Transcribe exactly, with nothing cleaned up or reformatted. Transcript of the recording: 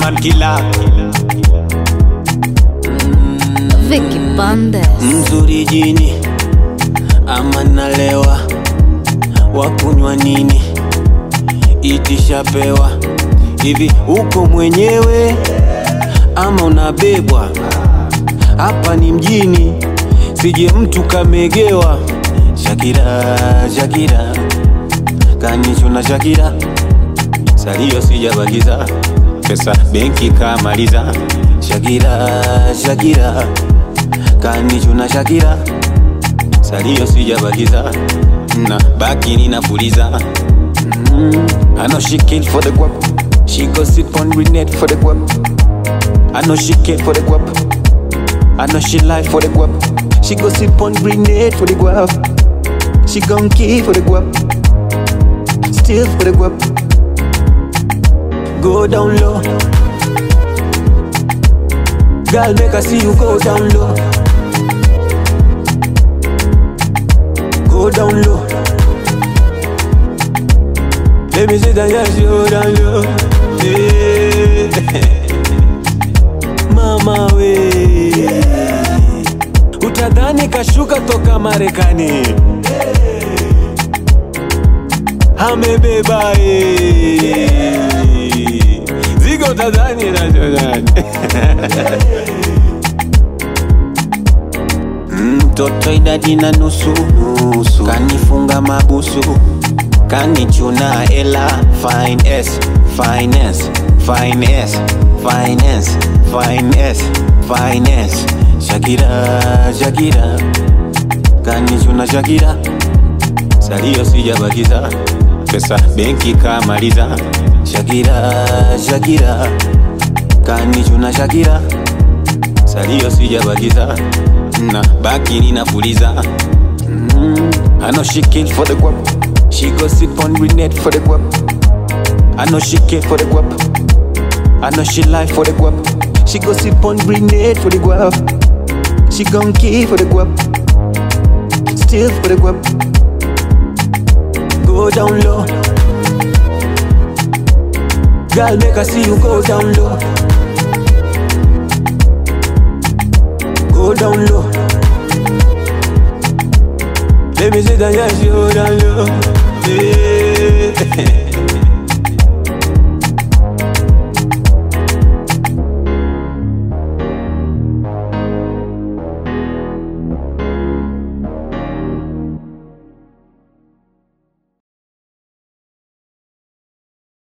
man killer. Vicky Bandes. Mzuri jini ama nalewa, wakunywa nini itishapewa. Hivi uko mwenyewe ama unabebwa? Hapa ni mjini, sije mtu kamegewa. Shakira, Shakira, kanichuna Shakira. Salio sijabakiza, pesa benki kamaliza. Shakira, Shakira, kanichuna Shakira. Salio sijabakiza, na baki ninapuliza. mm. I know she kill for the guap, she go sip on grenade for the guap. I know she kill for the guap, I know she lie for the guap. She go sip on grenade for the guap. She gon' kill for the guap, still for the guap. Go down low, girl, make I see you go down low. Go down low, let me see that yes, you go down low. Yeah. Mama we, utadhani kashuka toka Marekani. Amebeba eh, zigo utadhani na jodani. Mtoto idadi na nusu, nusu kanifunga mabusu, kanichuna ela. Finesse, finance, finance, finance, finance, finance. Shakira, Shakira, kanichuna Shakira. Salio sijabakiza, pesa benki kamaliza. Shakira, Shakira, kanichuna Shakira. Salio sijabakiza, na baki ninapuliza. mm. I know she kill for the guap, she go sip on grenade for the guap. I know she kill for the guap, I know she lie for the guap. She go sip on grenade for the guap. She gon' kill for the guap, still for the guap. Go down low, girl, make I see you go down low. Go down low, let me see that yes, you go down low. Yeah.